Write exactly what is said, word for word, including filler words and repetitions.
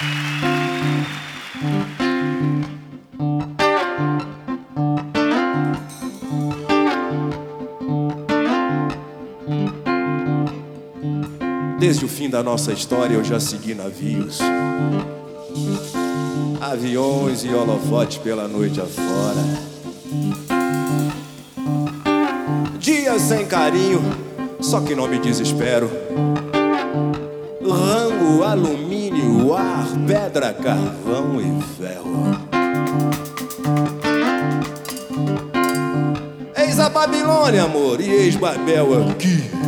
Desde o fim da nossa história eu já segui navios, aviões e holofotes pela noite afora. Dias sem carinho, só que não me desespero. Rango, alumínio, ar, pedra, carvão e ferro. Eis a Babilônia, amor, e eis Babel aqui.